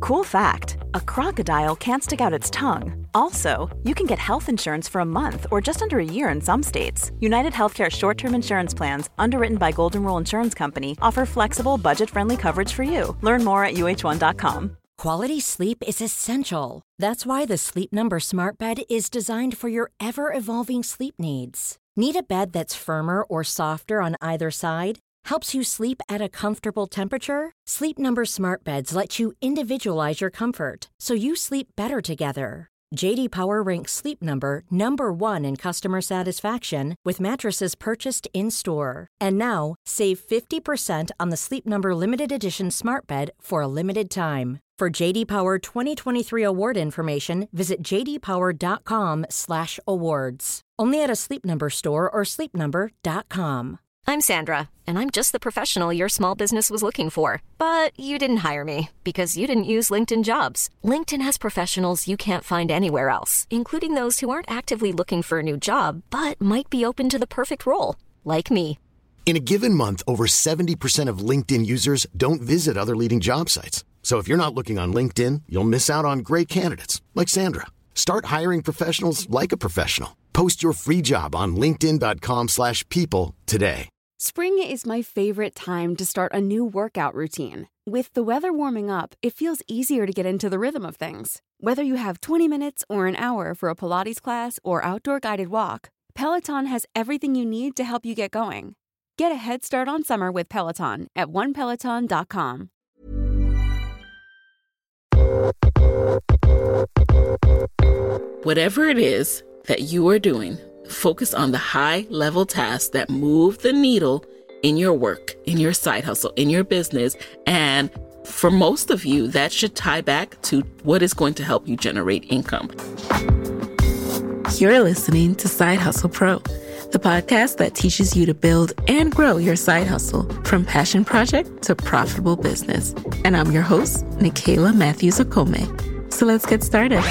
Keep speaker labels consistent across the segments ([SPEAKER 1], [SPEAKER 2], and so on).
[SPEAKER 1] Cool fact, a crocodile can't stick out its tongue. Also, you can get health insurance for a month or just under a year in some states. United Healthcare short-term insurance plans, underwritten by Golden Rule Insurance Company, offer flexible, budget-friendly coverage for you. Learn more at uh1.com.
[SPEAKER 2] Quality sleep is essential. That's why the Sleep Number Smart Bed is designed for your ever-evolving sleep needs. Need a bed that's firmer or softer on either side? Helps you sleep at a comfortable temperature? Sleep Number Smart Beds let you individualize your comfort so you sleep better together. J.D. Power ranks Sleep Number number 1 in customer satisfaction with mattresses purchased in-store. And now, save 50% on the Sleep Number Limited Edition Smart Bed for a limited time. For J.D. Power 2023 award information, visit jdpower.com/awards. Only at a Sleep Number store or sleepnumber.com.
[SPEAKER 3] I'm Sandra, and I'm just the professional your small business was looking for. But you didn't hire me because you didn't use LinkedIn Jobs. LinkedIn has professionals you can't find anywhere else, including those who aren't actively looking for a new job, but might be open to the perfect role, like me.
[SPEAKER 4] In a given month, over 70% of LinkedIn users don't visit other leading job sites. So if you're not looking on LinkedIn, you'll miss out on great candidates like Sandra. Start hiring professionals like a professional. Post your free job on linkedin.com/people today.
[SPEAKER 5] Spring is my favorite time to start a new workout routine. With the weather warming up, it feels easier to get into the rhythm of things. Whether you have 20 minutes or an hour for a Pilates class or outdoor guided walk, Peloton has everything you need to help you get going. Get a head start on summer with Peloton at onepeloton.com.
[SPEAKER 6] Whatever it is that you are doing, focus on the high-level tasks that move the needle in your work, in your side hustle, in your business. And for most of you, that should tie back to what is going to help you generate income. You're listening to Side Hustle Pro, the podcast that teaches you to build and grow your side hustle from passion project to profitable business. And I'm your host, Nicaila Matthews-Okome. So let's get started.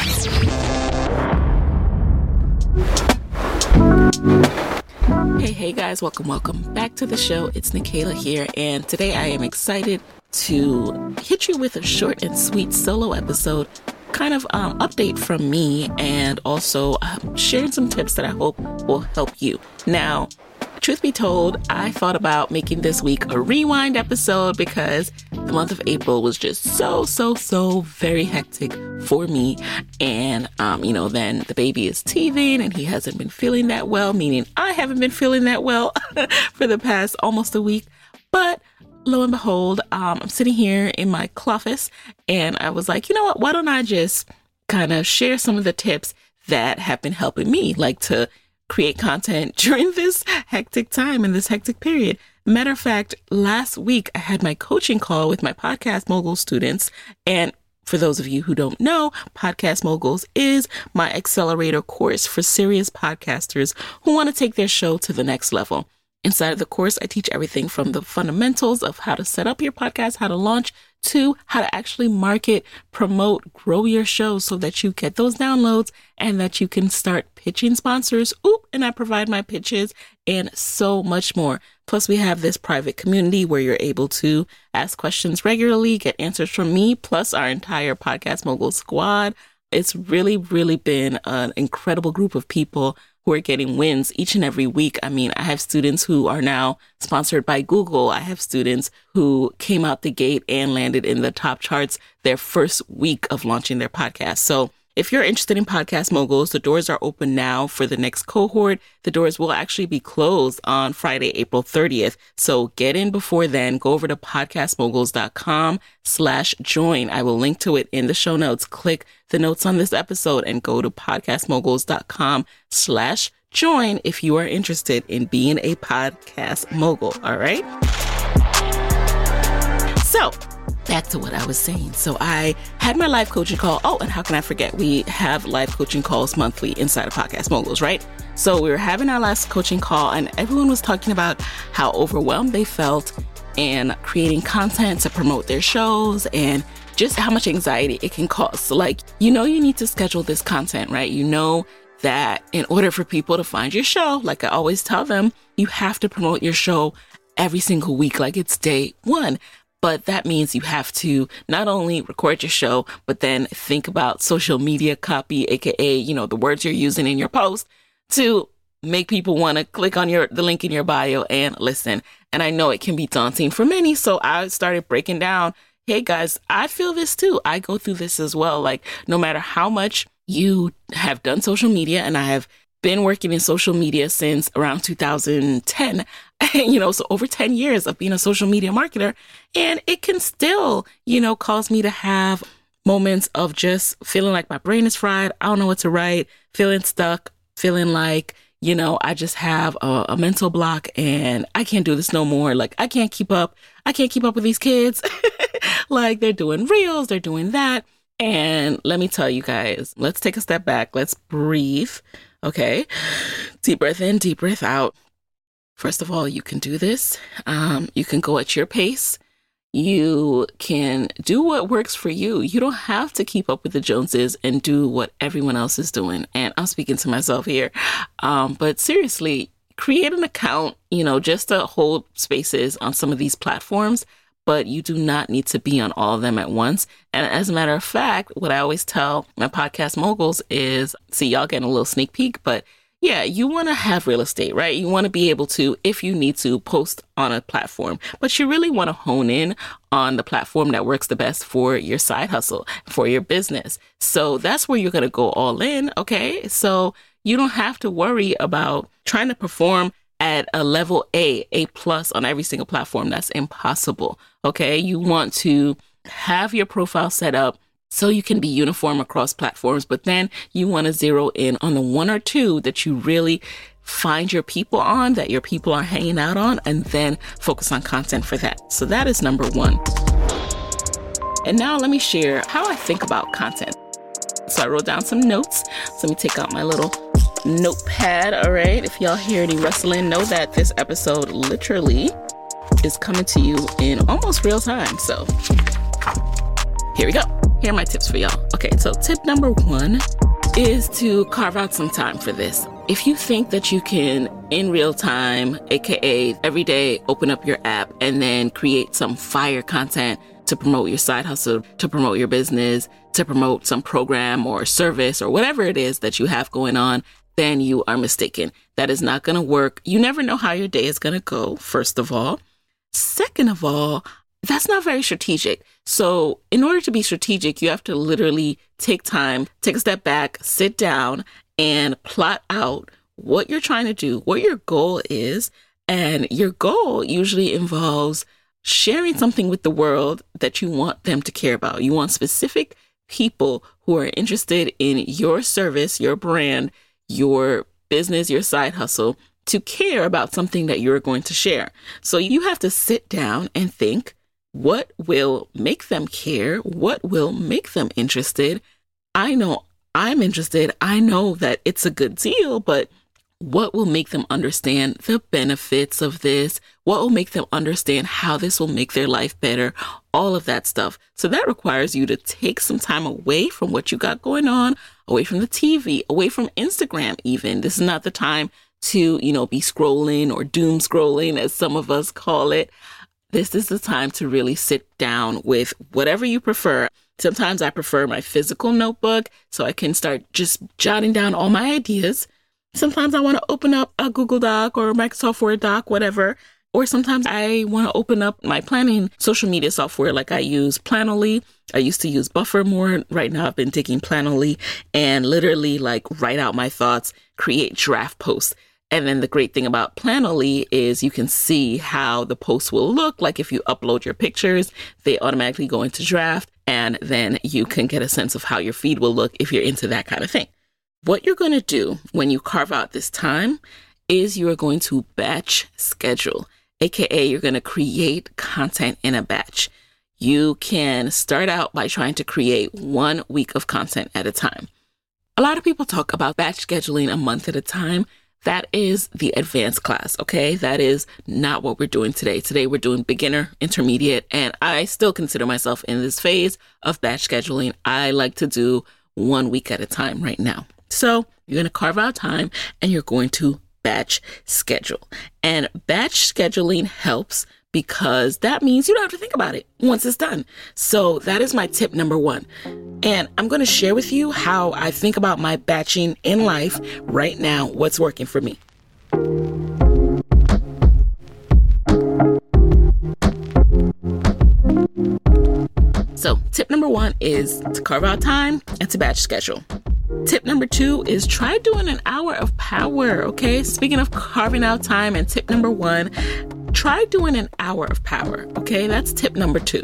[SPEAKER 6] Hey guys, welcome back to the show. It's Nicaila here, and today I am excited to hit you with a short and sweet solo episode, kind of update from me, and also sharing some tips that I hope will help you. Now, truth be told, I thought about making this week a rewind episode because the month of April was just so very hectic for me. And, then the baby is teething and he hasn't been feeling that well, meaning I haven't been feeling that well for the past almost a week. But lo and behold, I'm sitting here in my cloffice and I was like, you know what, why don't I just kind of share some of the tips that have been helping me, like to create content during this hectic time and this hectic period. Matter of fact, last week I had my coaching call with my Podcast Mogul students. And for those of you who don't know, Podcast Moguls is my accelerator course for serious podcasters who want to take their show to the next level. Inside of the course, I teach everything from the fundamentals of how to set up your podcast, how to launch, to how to actually market, promote, grow your show so that you get those downloads and that you can start pitching sponsors. And I provide my pitches and so much more. Plus, we have this private community where you're able to ask questions regularly, get answers from me, plus our entire Podcast Mogul squad. It's really been an incredible group of people who are getting wins each and every week. I mean, I have students who are now sponsored by Google. I have students who came out the gate and landed in the top charts their first week of launching their podcast. So if you're interested in Podcast Moguls, the doors are open now for the next cohort. The doors will actually be closed on Friday, April 30th. So get in before then. Go over to podcastmoguls.com/join. I will link to it in the show notes. Click the notes on this episode and go to podcastmoguls.com/join if you are interested in being a podcast mogul. All right. So back to what I was saying. So I had my live coaching call. Oh, and how can I forget? We have live coaching calls monthly inside of Podcast Moguls, right? So we were having our last coaching call and everyone was talking about how overwhelmed they felt in creating content to promote their shows and just how much anxiety it can cause. So like, you need to schedule this content, right? You know that in order for people to find your show, like I always tell them, you have to promote your show every single week, like it's day one. But that means you have to not only record your show, but then think about social media copy, aka, the words you're using in your post to make people want to click on the link in your bio and listen. And I know it can be daunting for many. So I started breaking down, hey guys, I feel this too. I go through this as well. Like, no matter how much you have done social media, and I have been working in social media since around 2010, so over 10 years of being a social media marketer. And it can still, cause me to have moments of just feeling like my brain is fried. I don't know what to write, feeling stuck, feeling like, I just have a mental block and I can't do this no more. Like, I can't keep up. I can't keep up with these kids. Like, they're doing reels, they're doing that. And let me tell you guys, let's take a step back. Let's breathe. Okay. Deep breath in, deep breath out. First of all, you can do this. You can go at your pace. You can do what works for you. You don't have to keep up with the Joneses and do what everyone else is doing. And I'm speaking to myself here. But seriously, create an account, just to hold spaces on some of these platforms. But you do not need to be on all of them at once. And as a matter of fact, what I always tell my podcast moguls is, see, y'all getting a little sneak peek, but yeah, you want to have real estate, right? You want to be able to, if you need to, post on a platform, but you really want to hone in on the platform that works the best for your side hustle, for your business. So that's where you're going to go all in, okay? So you don't have to worry about trying to perform at a level A+ on every single platform. That's impossible, okay? You want to have your profile set up so you can be uniform across platforms, but then you want to zero in on the one or two that you really find your people on, that your people are hanging out on, and then focus on content for that. So that is number one. And now let me share how I think about content. So I wrote down some notes. So let me take out my little notepad. All right. If y'all hear any rustling, know that this episode literally is coming to you in almost real time. So here we go. Here are my tips for y'all. Okay, so tip number one is to carve out some time for this. If you think that you can, in real time, aka every day, open up your app and then create some fire content to promote your side hustle, to promote your business, to promote some program or service or whatever it is that you have going on, then you are mistaken. That is not going to work. You never know how your day is going to go, first of all. Second of all, that's not very strategic. So in order to be strategic, you have to literally take time, take a step back, sit down and plot out what you're trying to do, what your goal is. And your goal usually involves sharing something with the world that you want them to care about. You want specific people who are interested in your service, your brand, your business, your side hustle, to care about something that you're going to share. So you have to sit down and think, what will make them care? What will make them interested? I know I'm interested. I know that it's a good deal, but what will make them understand the benefits of this? What will make them understand how this will make their life better? All of that stuff. So that requires you to take some time away from what you got going on, away from the TV, away from Instagram even. This is not the time to, be scrolling or doom scrolling, as some of us call it. This is the time to really sit down with whatever you prefer. Sometimes I prefer my physical notebook so I can start just jotting down all my ideas. Sometimes I want to open up a Google Doc or Microsoft Word doc, whatever. Or sometimes I want to open up my planning social media software. Like I use Planoly. I used to use Buffer more. Right now I've been taking Planoly and literally write out my thoughts, create draft posts. And then the great thing about Planoly is you can see how the posts will look. Like if you upload your pictures, they automatically go into draft, and then you can get a sense of how your feed will look if you're into that kind of thing. What you're going to do when you carve out this time is you are going to batch schedule, aka you're going to create content in a batch. You can start out by trying to create 1 week of content at a time. A lot of people talk about batch scheduling a month at a time. That is the advanced class, okay? That is not what we're doing today. Today, we're doing beginner, intermediate, and I still consider myself in this phase of batch scheduling. I like to do 1 week at a time right now. So you're going to carve out time and you're going to batch schedule. And batch scheduling helps because that means you don't have to think about it once it's done. So that is my tip number 1. And I'm going to share with you how I think about my batching in life right now, what's working for me. So tip number 1 is to carve out time and to batch schedule. Tip number 2 is try doing an hour of power, okay? Speaking of carving out time, and tip number 1, try doing an hour of power, okay? That's tip number 2.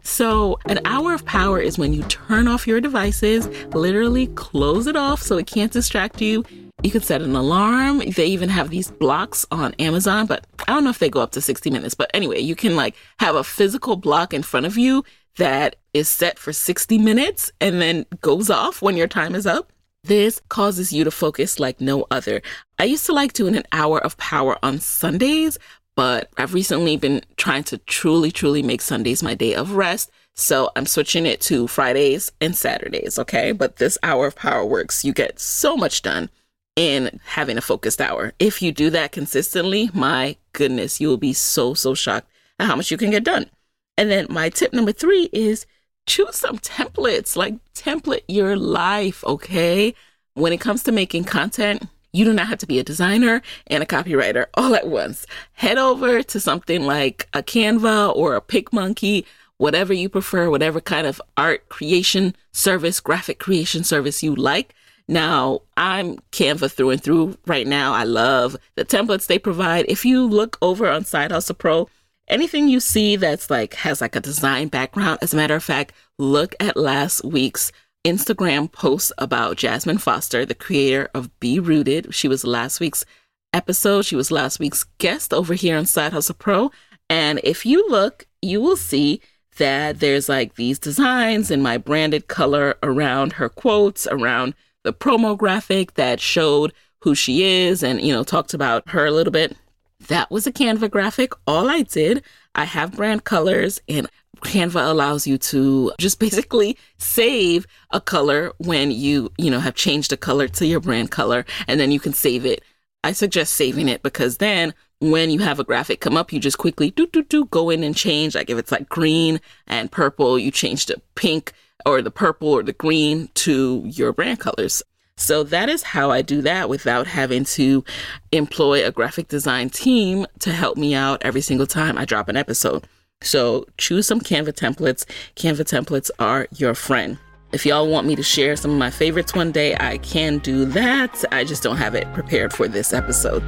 [SPEAKER 6] So an hour of power is when you turn off your devices, literally close it off so it can't distract you. You can set an alarm. They even have these blocks on Amazon, but I don't know if they go up to 60 minutes. But anyway, you can have a physical block in front of you that is set for 60 minutes and then goes off when your time is up. This causes you to focus like no other. I used to like doing an hour of power on Sundays, but I've recently been trying to truly make Sundays my day of rest. So I'm switching it to Fridays and Saturdays, okay? But this hour of power works. You get so much done in having a focused hour. If you do that consistently, my goodness, you will be so shocked at how much you can get done. And then my tip number 3 is choose some templates, template your life, okay? When it comes to making content, you do not have to be a designer and a copywriter all at once. Head over to something like a Canva or a PicMonkey, whatever you prefer, whatever kind of art creation service, graphic creation service you like. Now, I'm Canva through and through right now. I love the templates they provide. If you look over on Side Hustle Pro, anything you see that's has a design background, as a matter of fact, look at last week's Instagram post about Jasmine Foster, the creator of Be Rooted. She was last week's episode. She was last week's guest over here on Side Hustle Pro. And if you look, you will see that there's these designs in my branded color around her quotes, around the promo graphic that showed who she is and, talked about her a little bit. That was a Canva graphic. All I did, I have brand colors, and Canva allows you to just basically save a color when you have changed a color to your brand color, and then you can save it. I suggest saving it because then when you have a graphic come up, you just quickly go in and change. If it's green and purple, you change the pink or the purple or the green to your brand colors. So that is how I do that without having to employ a graphic design team to help me out every single time I drop an episode. So choose some Canva templates. Canva templates are your friend. If y'all want me to share some of my favorites one day, I can do that. I just don't have it prepared for this episode.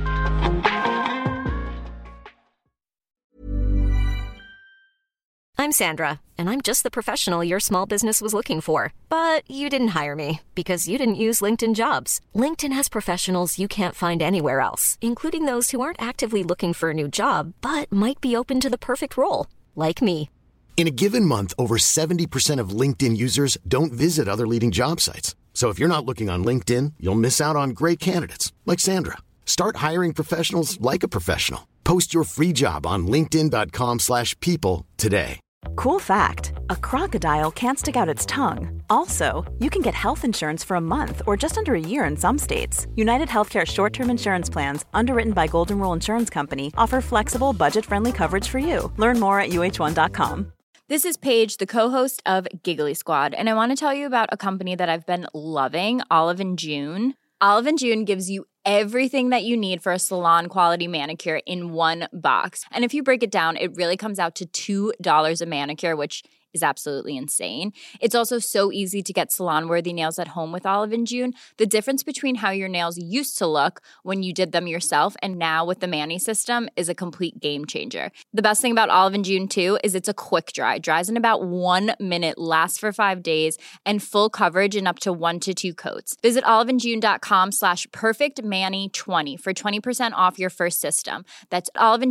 [SPEAKER 3] I'm Sandra, and I'm just the professional your small business was looking for. But you didn't hire me because you didn't use LinkedIn Jobs. LinkedIn has professionals you can't find anywhere else, including those who aren't actively looking for a new job, but might be open to the perfect role, like me.
[SPEAKER 4] In a given month, over 70% of LinkedIn users don't visit other leading job sites. So if you're not looking on LinkedIn, you'll miss out on great candidates like Sandra. Start hiring professionals like a professional. Post your free job on linkedin.com/people today.
[SPEAKER 1] Cool fact, a crocodile can't stick out its tongue. Also, you can get health insurance for a month or just under a year in some states. United Healthcare short-term insurance plans, underwritten by Golden Rule Insurance Company, offer flexible, budget-friendly coverage for you. Learn more at uh1.com.
[SPEAKER 7] This is Paige, the co-host of Giggly Squad, and I want to tell you about a company that I've been loving, Olive & June. Olive & June gives you everything that you need for a salon-quality manicure in one box. And if you break it down, it really comes out to $2 a manicure, which is absolutely insane. It's also so easy to get salon-worthy nails at home with Olive & June. The difference between how your nails used to look when you did them yourself and now with the Mani system is a complete game changer. The best thing about Olive & June, too, is it's a quick dry. Dries in about 1 minute, lasts for 5 days, and full coverage in up to 1 to 2 coats. Visit oliveandjune.com/perfectmani20 for 20% off your first system. That's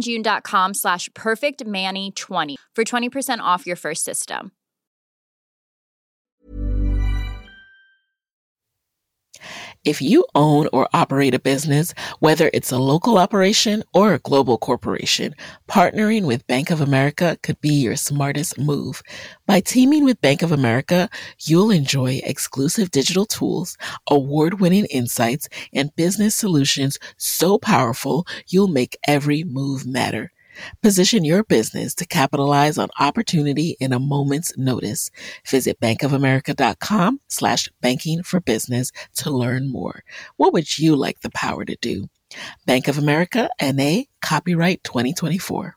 [SPEAKER 7] oliveandjune.com/perfectmani20 for 20% off your first system.
[SPEAKER 6] If you own or operate a business, whether it's a local operation or a global corporation, partnering with Bank of America could be your smartest move. By teaming with Bank of America, you'll enjoy exclusive digital tools, award-winning insights, and business solutions so powerful you'll make every move matter. Position your business to capitalize on opportunity in a moment's notice. Visit bankofamerica.com/banking for business to learn more. What would you like the power to do? Bank of America, N.A., copyright 2024.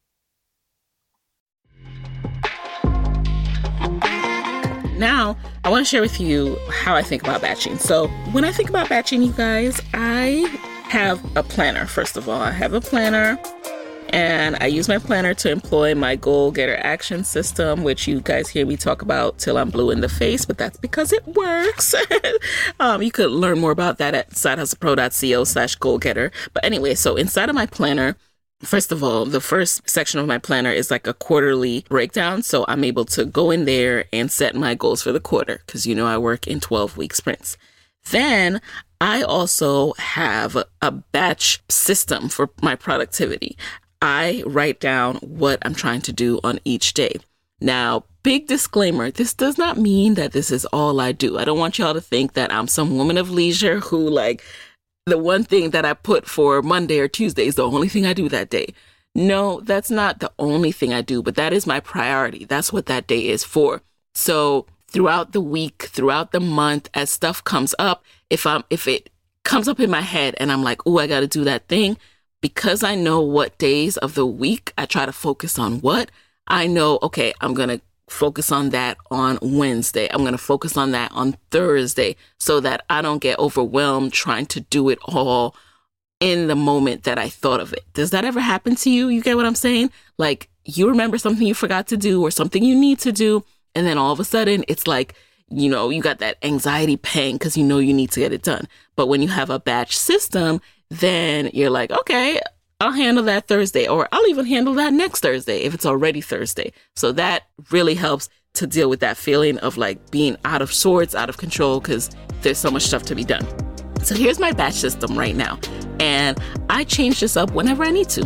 [SPEAKER 6] Now, I want to share with you how I think about batching. So when I think about batching, you guys, I have a planner. First of all, I have a planner. And I use my planner to employ my goal getter action system, which you guys hear me talk about till I'm blue in the face, but that's because it works. You could learn more about that at sidehustlepro.co/goal getter. But anyway, so inside of my planner, first of all, the first section of my planner is like a quarterly breakdown. So I'm able to go in there and set my goals for the quarter because, I work in 12-week sprints. Then I also have a batch system for my productivity. I write down what I'm trying to do on each day. Now, big disclaimer, this does not mean that this is all I do. I don't want y'all to think that I'm some woman of leisure who the one thing that I put for Monday or Tuesday is the only thing I do that day. No, that's not the only thing I do, but that is my priority. That's what that day is for. So throughout the week, throughout the month, as stuff comes up, if it comes up in my head and I'm like, oh, I got to do that thing, because I know what days of the week I try to focus on what, I know, okay, I'm going to focus on that on Wednesday. I'm going to focus on that on Thursday so that I don't get overwhelmed trying to do it all in the moment that I thought of it. Does that ever happen to you? You get what I'm saying? Like you remember something you forgot to do or something you need to do. And then all of a sudden it's like, you got that anxiety pang because you need to get it done. But when you have a batch system, then you're like, okay, I'll handle that Thursday, or I'll even handle that next Thursday if it's already Thursday. So that really helps to deal with that feeling of like being out of sorts, out of control, because there's so much stuff to be done. So here's my batch system right now. And I change this up whenever I need to.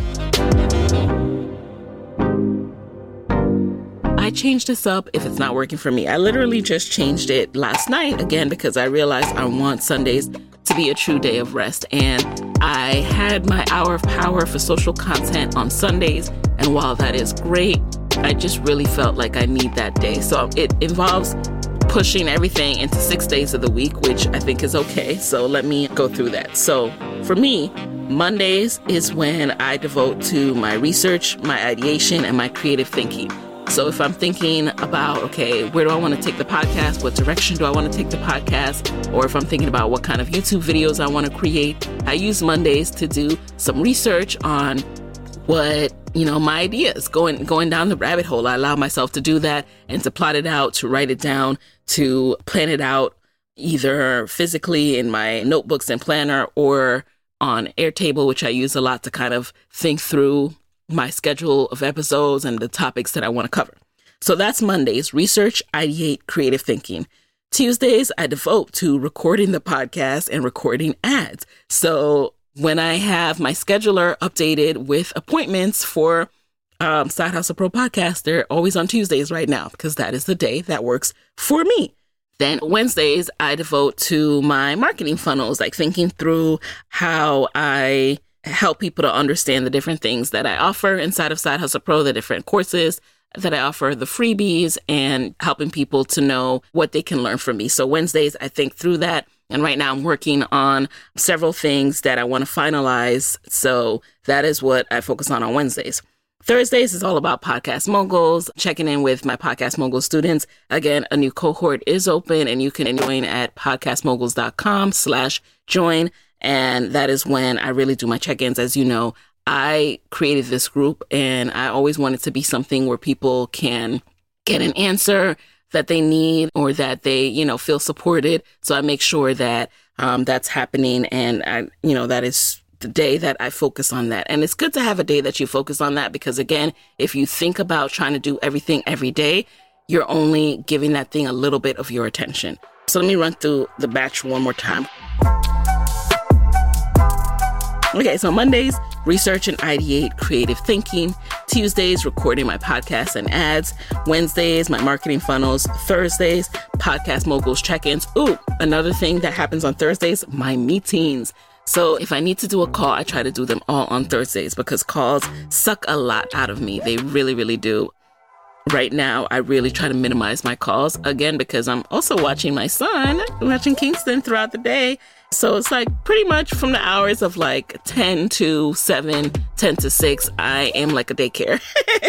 [SPEAKER 6] I change this up if it's not working for me. I literally just changed it last night, again, because I realized I want Sundays to be a true day of rest. And I had my hour of power for social content on Sundays. And while that is great, I just really felt like I need that day. So it involves pushing everything into 6 days of the week, which I think is okay. So let me go through that. So for me, Mondays is when I devote to my research, my ideation, and my creative thinking. So if I'm thinking about, okay, where do I want to take the podcast? What direction do I want to take the podcast? Or if I'm thinking about what kind of YouTube videos I want to create, I use Mondays to do some research on what, my ideas, going down the rabbit hole. I allow myself to do that and to plot it out, to write it down, to plan it out either physically in my notebooks and planner or on Airtable, which I use a lot to kind of think through my schedule of episodes and the topics that I want to cover. So that's Mondays, research, ideate, creative thinking. Tuesdays, I devote to recording the podcast and recording ads. So when I have my scheduler updated with appointments for Side Hustle Pro podcast, they're always on Tuesdays right now because that is the day that works for me. Then Wednesdays, I devote to my marketing funnels, like thinking through how I help people to understand the different things that I offer inside of Side Hustle Pro, the different courses that I offer, the freebies, and helping people to know what they can learn from me. So Wednesdays, I think through that. And right now I'm working on several things that I want to finalize. So that is what I focus on Wednesdays. Thursdays is all about Podcast Moguls, checking in with my Podcast Mogul students. Again, a new cohort is open and you can join at podcastmoguls.com/join. And that is when I really do my check-ins. As you know, I created this group and I always want it to be something where people can get an answer that they need or that they, feel supported. So I make sure that that's happening. And that is the day that I focus on that. And it's good to have a day that you focus on that because, again, if you think about trying to do everything every day, you're only giving that thing a little bit of your attention. So let me run through the batch one more time. Okay, so Mondays, research and ideate creative thinking. Tuesdays, recording my podcasts and ads. Wednesdays, my marketing funnels. Thursdays, Podcast Moguls check-ins. Ooh, another thing that happens on Thursdays, my meetings. So if I need to do a call, I try to do them all on Thursdays because calls suck a lot out of me. They really, really do. Right now, I really try to minimize my calls, again, because I'm also watching my son, watching Kingston throughout the day. So it's like pretty much from the hours of like 10 to 7, 10 to 6, I am like a daycare.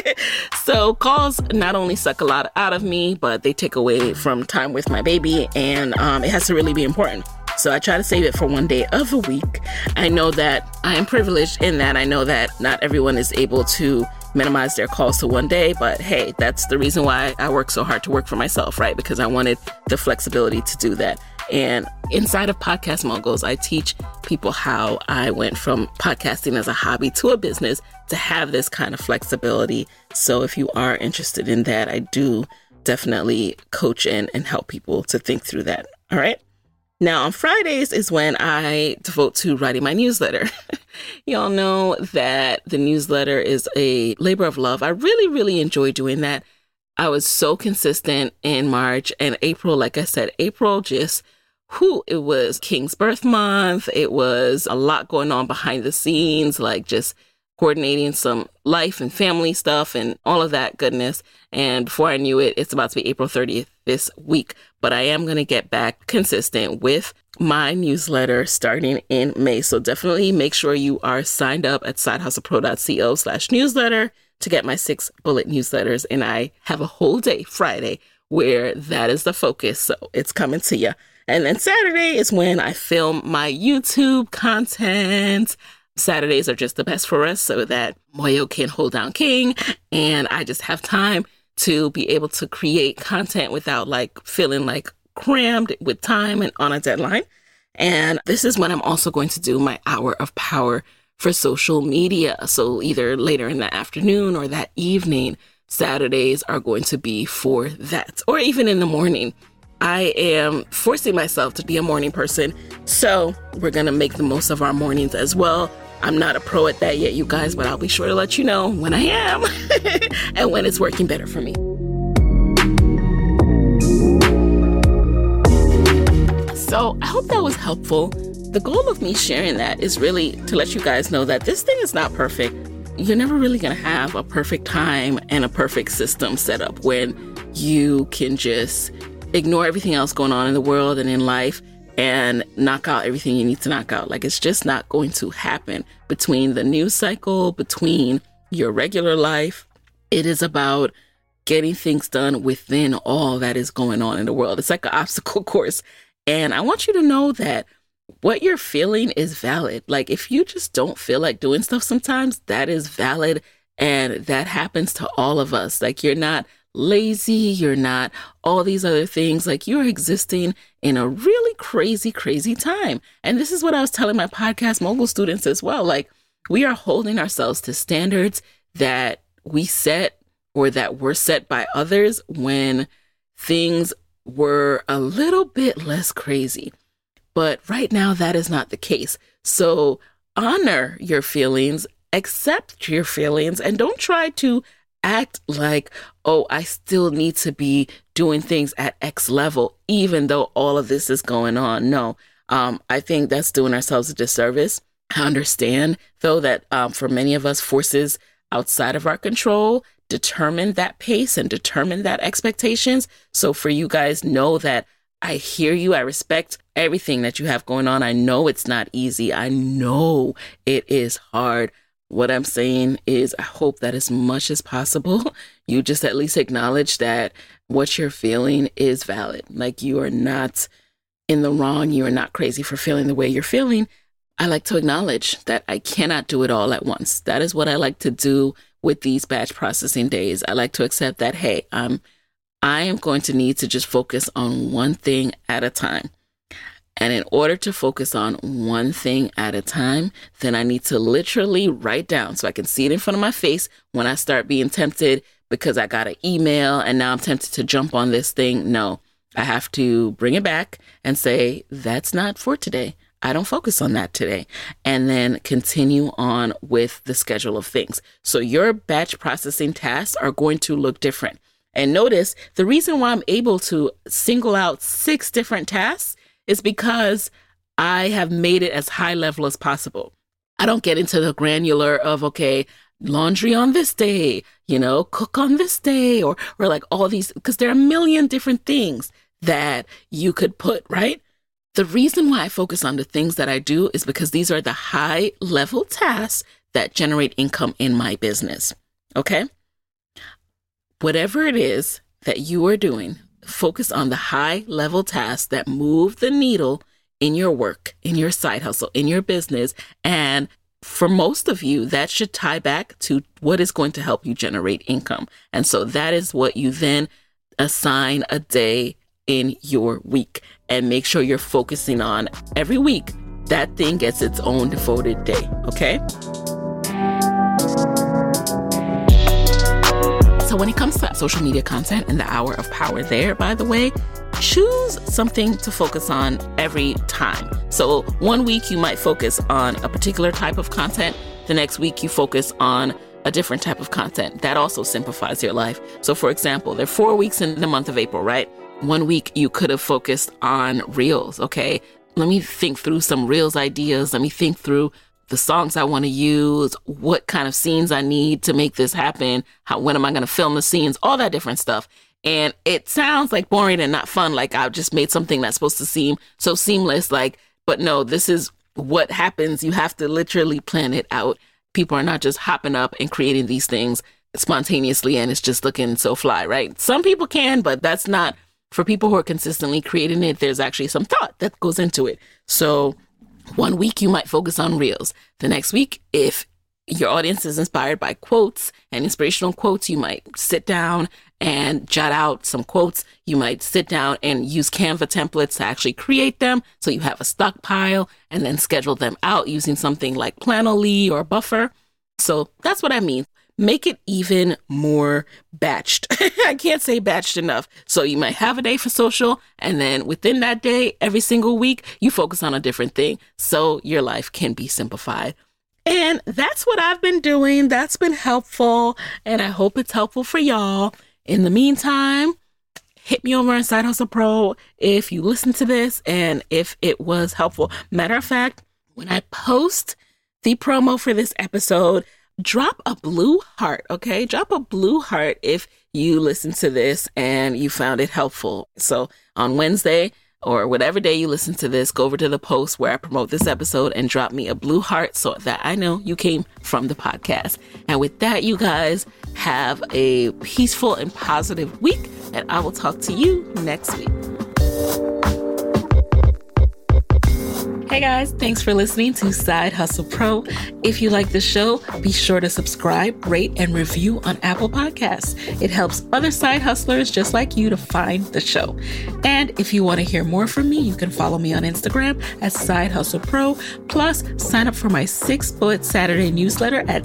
[SPEAKER 6] So calls not only suck a lot out of me, but they take away from time with my baby, and it has to really be important. So I try to save it for one day of the week. I know that I am privileged in that I know that not everyone is able to minimize their calls to one day, but hey, that's the reason why I work so hard to work for myself, right? Because I wanted the flexibility to do that. And inside of Podcast Moguls, I teach people how I went from podcasting as a hobby to a business to have this kind of flexibility. So if you are interested in that, I do definitely coach and help people to think through that. All right. Now, on Fridays is when I devote to writing my newsletter. Y'all know that the newsletter is a labor of love. I really, really enjoy doing that. I was so consistent in March and April. Like I said, April just, it was King's birth month. It was a lot going on behind the scenes, like just coordinating some life and family stuff and all of that goodness. And before I knew it, it's about to be April 30th this week. But I am going to get back consistent with my newsletter starting in May. So definitely make sure you are signed up at sidehustlepro.co/newsletter to get my 6 bullet newsletters. And I have a whole day, Friday, where that is the focus. So it's coming to you. And then Saturday is when I film my YouTube content. Saturdays are just the best for us so that Moyo can hold down King and I just have time to be able to create content without like feeling like crammed with time and on a deadline. And this is when I'm also going to do my hour of power for social media. So either later in the afternoon or that evening, Saturdays are going to be for that, or even in the morning. I am forcing myself to be a morning person. So we're going to make the most of our mornings as well. I'm not a pro at that yet, you guys, but I'll be sure to let you know when I am and when it's working better for me. So I hope that was helpful. The goal of me sharing that is really to let you guys know that this thing is not perfect. You're never really going to have a perfect time and a perfect system set up when you can just ignore everything else going on in the world and in life and knock out everything you need to knock out. Like, it's just not going to happen between the news cycle, between your regular life. It is about getting things done within all that is going on in the world. It's like an obstacle course. And I want you to know that what you're feeling is valid. Like, if you just don't feel like doing stuff sometimes, that is valid. And that happens to all of us. Like, you're not lazy, you're not all these other things. Like, you're existing in a really crazy, crazy time. And this is what I was telling my Podcast Mogul students as well. Like, we are holding ourselves to standards that we set or that were set by others when things were a little bit less crazy. But right now, that is not the case. So honor your feelings, accept your feelings, and don't try to act like, oh, I still need to be doing things at X level, even though all of this is going on. No, I think that's doing ourselves a disservice. I understand, though, that for many of us, forces outside of our control determine that pace and determine that expectations. So for you guys, know that I hear you. I respect everything that you have going on. I know it's not easy. I know it is hard. What I'm saying is I hope that as much as possible, you just at least acknowledge that what you're feeling is valid. Like, you are not in the wrong. You are not crazy for feeling the way you're feeling. I like to acknowledge that I cannot do it all at once. That is what I like to do with these batch processing days. I like to accept that, hey, I am going to need to just focus on one thing at a time. And in order to focus on one thing at a time, then I need to literally write down so I can see it in front of my face when I start being tempted because I got an email and now I'm tempted to jump on this thing. No, I have to bring it back and say, that's not for today. I don't focus on that today. And then continue on with the schedule of things. So your batch processing tasks are going to look different. And notice the reason why I'm able to single out 6 different tasks is because I have made it as high level as possible. I don't get into the granular of, okay, laundry on this day, cook on this day, or like all these, because there are a million different things that you could put, right? The reason why I focus on the things that I do is because these are the high level tasks that generate income in my business. Okay? Whatever it is that you are doing, focus on the high level tasks that move the needle in your work, in your side hustle, in your business. And for most of you, that should tie back to what is going to help you generate income. And so that is what you then assign a day in your week, and make sure you're focusing on every week. That thing gets its own devoted day. Okay? So when it comes to social media content and the hour of power there, by the way, choose something to focus on every time. So one week you might focus on a particular type of content. The next week you focus on a different type of content. That also simplifies your life. So for example, there are 4 weeks in the month of April, right? One week you could have focused on reels. Okay, let me think through some reels ideas. Let me think through the songs I want to use, what kind of scenes I need to make this happen, when am I going to film the scenes, all that different stuff. And it sounds like boring and not fun, like I just made something that's supposed to seem so seamless, but no, this is what happens. You have to literally plan it out. People are not just hopping up and creating these things spontaneously and it's just looking so fly, right? Some people can, but that's not, for people who are consistently creating it, there's actually some thought that goes into it. So one week you might focus on reels. The next week, if your audience is inspired by quotes and inspirational quotes, you might sit down and jot out some quotes. You might sit down and use Canva templates to actually create them, so you have a stockpile, and then schedule them out using something like Planoly or Buffer. So that's what I mean. Make it even more batched. I can't say batched enough. So you might have a day for social, and then within that day, every single week, you focus on a different thing so your life can be simplified. And that's what I've been doing. That's been helpful, and I hope it's helpful for y'all. In the meantime, hit me over on Side Hustle Pro if you listen to this and if it was helpful. Matter of fact, when I post the promo for this episode, drop a blue heart, okay? Drop a blue heart if you listen to this and you found it helpful. So on Wednesday or whatever day you listen to this, go over to the post where I promote this episode and drop me a blue heart so that I know you came from the podcast. And with that, you guys have a peaceful and positive week, and I will talk to you next week. Hey guys, thanks for listening to Side Hustle Pro. If you like the show, be sure to subscribe, rate, and review on Apple Podcasts. It helps other side hustlers just like you to find the show. And if you want to hear more from me, you can follow me on Instagram at Side Hustle Pro. Plus, sign up for my 6-bullet Saturday newsletter at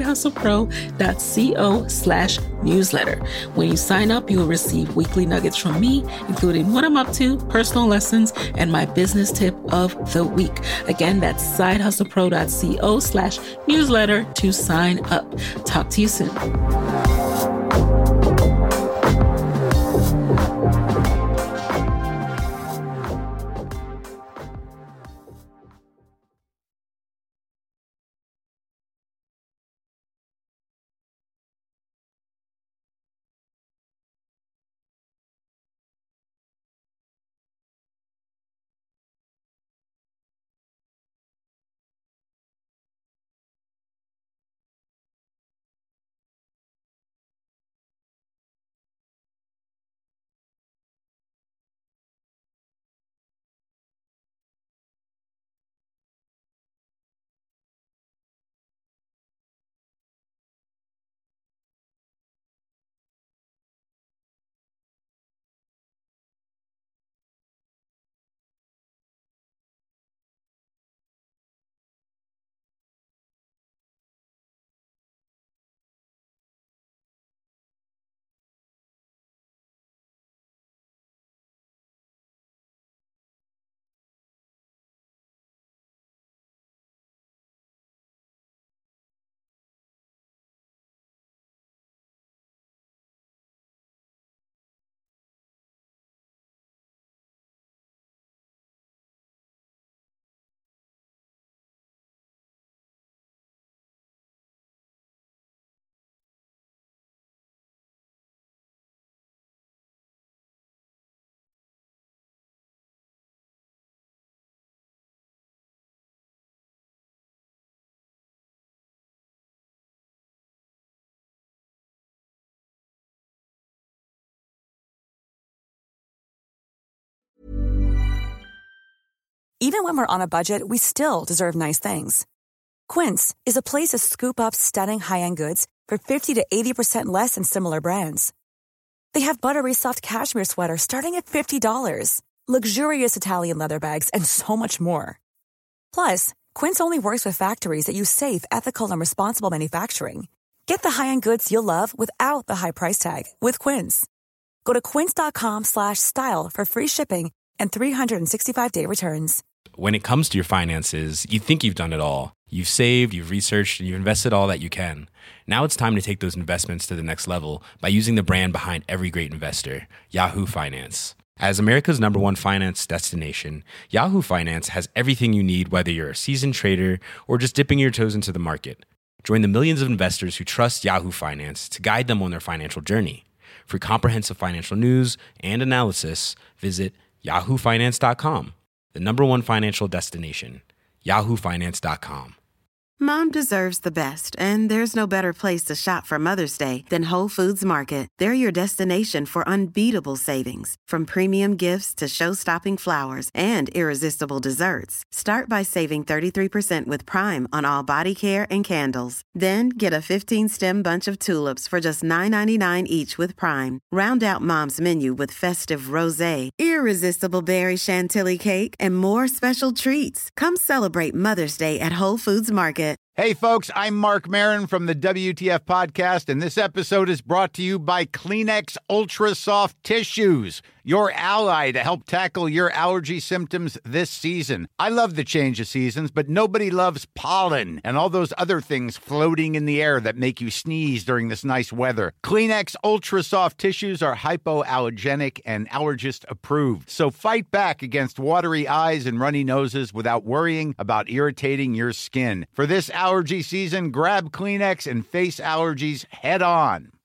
[SPEAKER 6] sidehustlepro.co/newsletter. When you sign up, you will receive weekly nuggets from me, including what I'm up to, personal lessons, and my business tip of the week. Again, that's sidehustlepro.co/newsletter to sign up. Talk to you soon.
[SPEAKER 8] Even when we're on a budget, we still deserve nice things. Quince is a place to scoop up stunning high-end goods for 50 to 80% less than similar brands. They have buttery soft cashmere sweaters starting at $50, luxurious Italian leather bags, and so much more. Plus, Quince only works with factories that use safe, ethical, and responsible manufacturing. Get the high-end goods you'll love without the high price tag with Quince. Go to quince.com/style for free shipping and 365-day returns.
[SPEAKER 9] When it comes to your finances, you think you've done it all. You've saved, you've researched, and you've invested all that you can. Now it's time to take those investments to the next level by using the brand behind every great investor, Yahoo Finance. As America's #1 finance destination, Yahoo Finance has everything you need, whether you're a seasoned trader or just dipping your toes into the market. Join the millions of investors who trust Yahoo Finance to guide them on their financial journey. For comprehensive financial news and analysis, visit yahoofinance.com, the #1 financial destination, yahoofinance.com.
[SPEAKER 10] Mom deserves the best, and there's no better place to shop for Mother's Day than Whole Foods Market. They're your destination for unbeatable savings, from premium gifts to show-stopping flowers and irresistible desserts. Start by saving 33% with Prime on all body care and candles. Then get a 15-stem bunch of tulips for just $9.99 each with Prime. Round out Mom's menu with festive rosé, irresistible berry chantilly cake, and more special treats. Come celebrate Mother's Day at Whole Foods Market.
[SPEAKER 11] Hey, folks, I'm Mark Maron from the WTF Podcast, and this episode is brought to you by Kleenex Ultra Soft Tissues, your ally to help tackle your allergy symptoms this season. I love the change of seasons, but nobody loves pollen and all those other things floating in the air that make you sneeze during this nice weather. Kleenex Ultra Soft Tissues are hypoallergenic and allergist approved, so fight back against watery eyes and runny noses without worrying about irritating your skin. For this allergy season, grab Kleenex and face allergies head on.